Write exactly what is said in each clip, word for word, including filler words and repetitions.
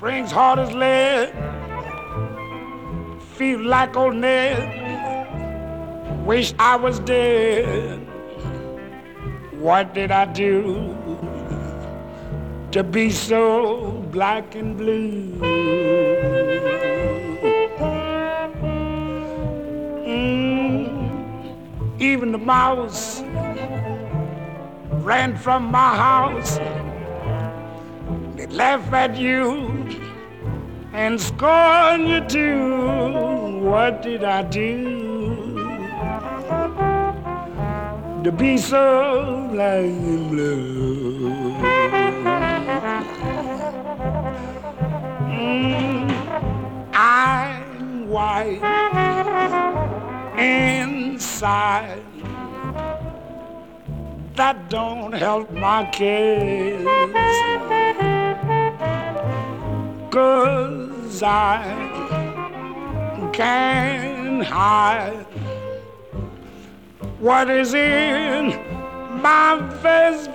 Springs hard as lead, feel like old Ned. Wish I was dead. What did I do to be so black and blue? Mm, even the mouse ran from my house. They laugh at you and scorn you too. What did I do to be so black and blue? Mm, I'm white inside. That don't help my case, 'cause I can't hide what is in my face.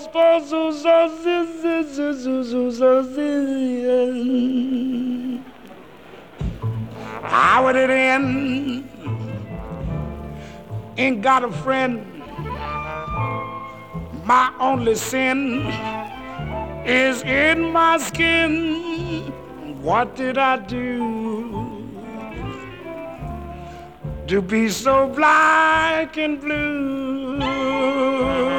How would it end? Ain't got a friend. My only sin is in my skin. What did I do to be so black and blue?